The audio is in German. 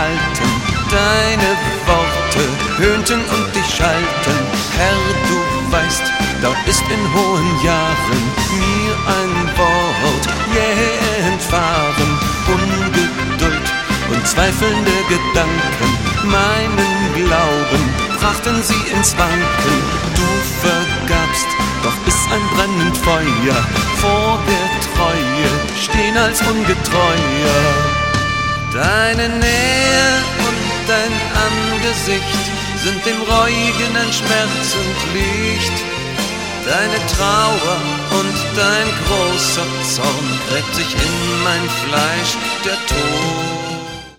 halten. Deine Worte höhnten und dich schalten. Herr, du weißt, da ist in hohen Jahren mir ein Wort jäh entfahren. Ungeduld und zweifelnde Gedanken meinen Glauben brachten sie ins Wanken. Du vergabst, doch ist ein brennend Feuer vor der Treue stehen als Ungetreuer. Deine Nähe und dein Angesicht sind dem Reuigen ein schmerzend Licht. Deine Trauer und dein großer Zorn gräbt sich in mein Fleisch, der Tod.